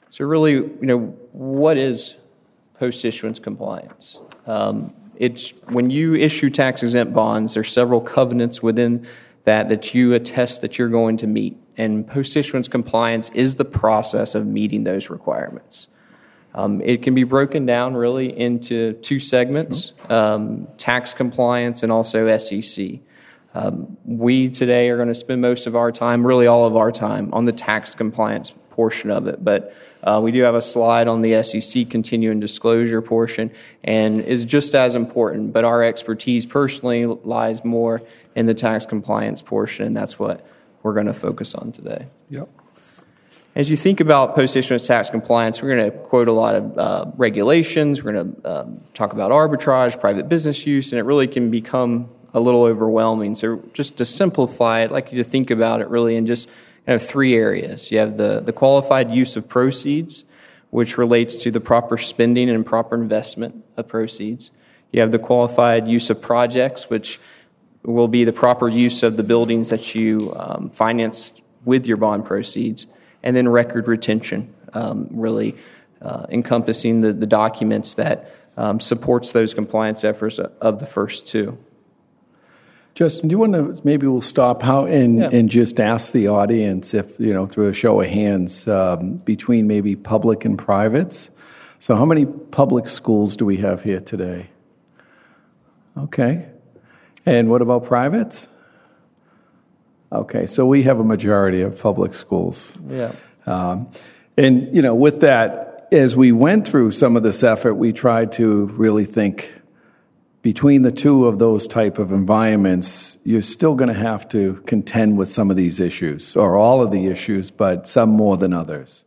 So really, what is post-issuance compliance? It's when you issue tax-exempt bonds, there's several covenants within that you attest that you're going to meet. And post-issuance compliance is the process of meeting those requirements. It can be broken down really into two segments, tax compliance and also SEC. We today are going to spend most of our time, really all of our time, on the tax compliance portion of it. But we do have a slide on the SEC continuing disclosure portion, and is just as important. But our expertise personally lies more in the tax compliance portion, and that's what we're going to focus on today. Yep. As you think about post-issuance tax compliance, we're going to quote a lot of regulations. We're going to talk about arbitrage, private business use, and it really can become a little overwhelming. So just to simplify it, I'd like you to think about it really in just kind of three areas. You have the qualified use of proceeds, which relates to the proper spending and proper investment of proceeds. You have the qualified use of projects, which will be the proper use of the buildings that you finance with your bond proceeds. And then record retention, really encompassing the documents that supports those compliance efforts of the first two. Justin, do you want to, maybe we'll stop and just ask the audience if, through a show of hands, between maybe public and privates. So how many public schools do we have here today? Okay. And what about privates? Okay, so we have a majority of public schools. Yeah. And, with that, as we went through some of this effort, we tried to really think between the two of those type of environments, you're still going to have to contend with some of these issues, or all of the issues, but some more than others.